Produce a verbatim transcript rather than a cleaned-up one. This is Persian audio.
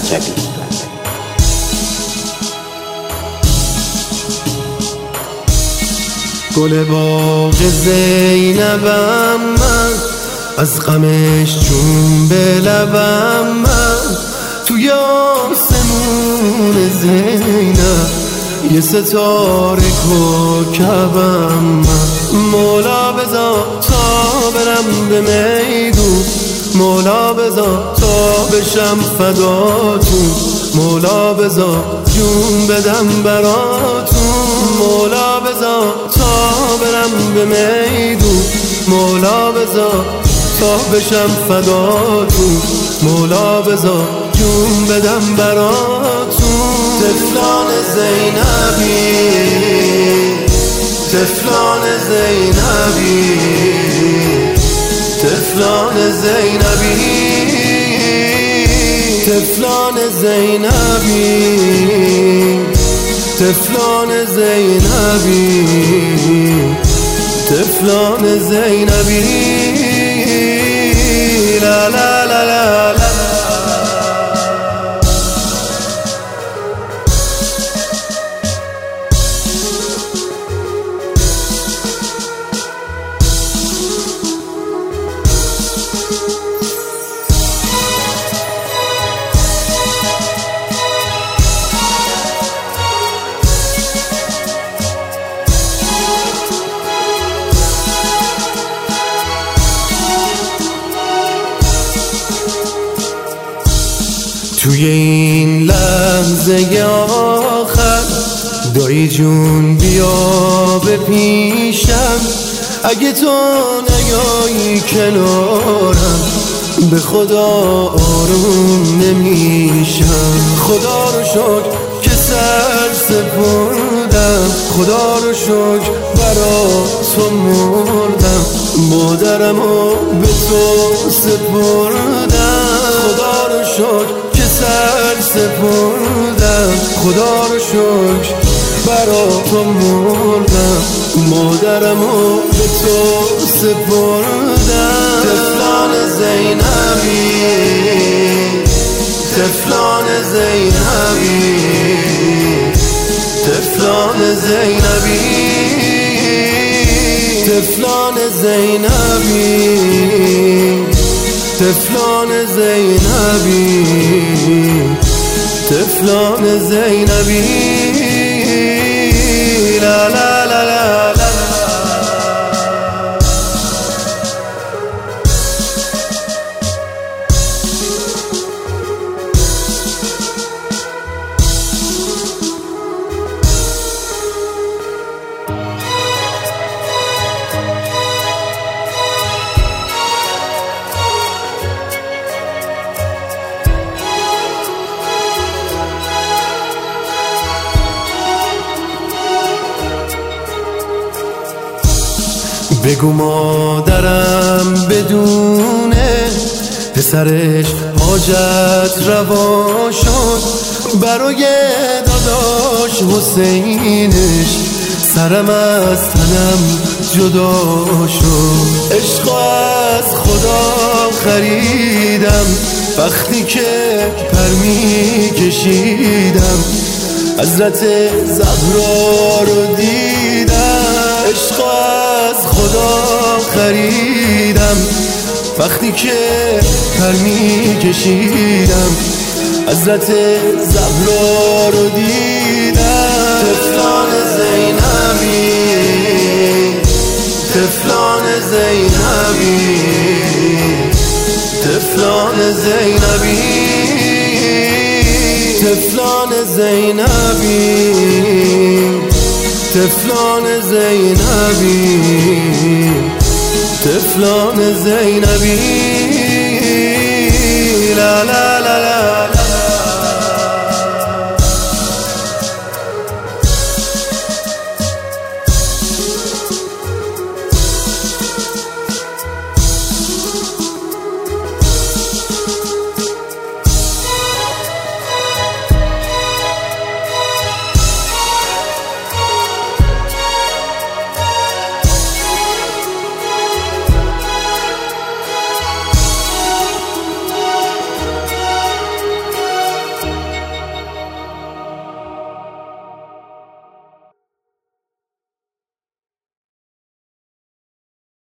رجبی. گل باغ زینبم من، از غمش چون به لبم من، توی آسمون زینب یه ستاره کوکبم من. مولا بذار تا برم به میدون، مولا بذار تا بشم فداتون، مولا بذار جون بدم براتون، مولا بذار تا برم به میدون، مولا بذار تا بشم فداتون، مولا بذار جون بدم براتون. طفلان زینبی، طفلان زینبی، طفلان زینبی، طفلان زینبی، طفلان زینبی، طفلان زینبی. لا لا لا لا لا. توی این لحظه آخر دایی جون بیا به پیشم، اگه تو نیایی کنارم به خدا آروم نمیشم. خدا رو شکر که سر سپردم، خدا رو شکر برا تو مردم، مادرمو به تو سپردم. خدا رو شکر سر سپردم، خدا رو شکر برا تو مردم، مادرمو به تو سپردم. طفلان زینبی، طفلان زینبی، طفلان زینبی، طفلان زینبی، طفلان زینبی، طفلان زینبی. لا لا لا لا لا. بگو مادرم بدونه پسرش حاجت روا شد، برای داداش حسینش سرم از تنم جدا شد. عشق از خدا خریدم وقتی که پر می کشیدم، حضرت زهرا رو دیدم. عشق از خدا خریدم وقتی که پر می کشیدم، حضرت زهرا رو دیدم. طفلان زینبی، طفلان زینبی، طفلان زینبی، طفلان زینبی، طفلان زینبی، طفلان زینبی. لا لا